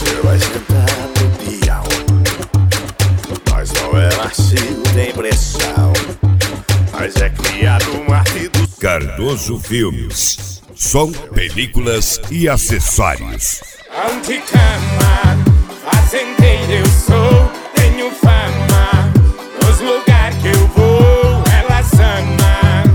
Você vai sentar pro peão. Nós não é macio, tem pressão, mas é criado marido. Cardoso Filmes. Som, películas e acessórios. Anticama, fazendeiro eu sou, tenho fama, nos lugares que eu vou, ela ama.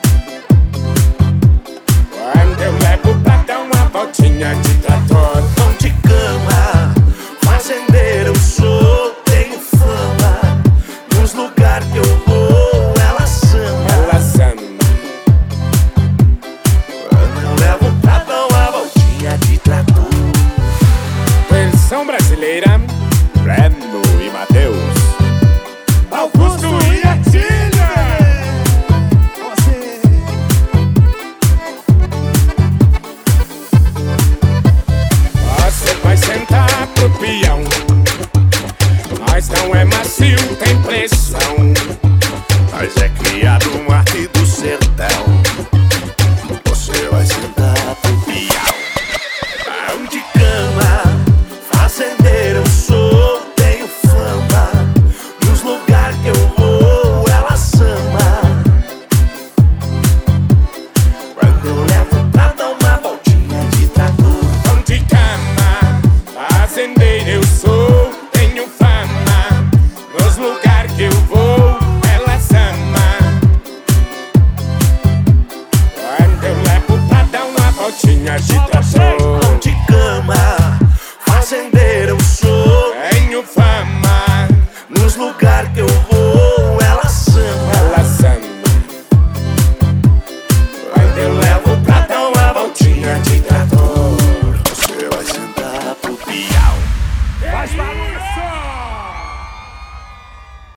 Quando eu levo pra dar uma voltinha de trator. Anticama, fazendeiro eu sou, tenho fama, nos lugares que eu vou, ela ama. Ela ama. Quando eu levo pra dar uma voltinha de trator. Versão brasileira, Breno e Matheus, Augusto e Atília. Você vai sentar pro peão. Nós não é macio, tem pressão, Mas é criado um arte do sertão. Você vai sentar pro peão. Anticama, fazendeiro eu sou, tenho fama, nos lugares que eu vou, ela ama. Quando eu levo pra dar uma voltinha de trator. Anticama, fazendeiro eu sou, tenho fama, nos lugares que eu vou, ela ama. Quando eu levo pra dar uma voltinha de trator. Anticama, fazendeiro eu sou, Tenho fama, nos lugares que eu vou, ela ama. ela ama. Quando eu levo pra dar uma voltinha de trator.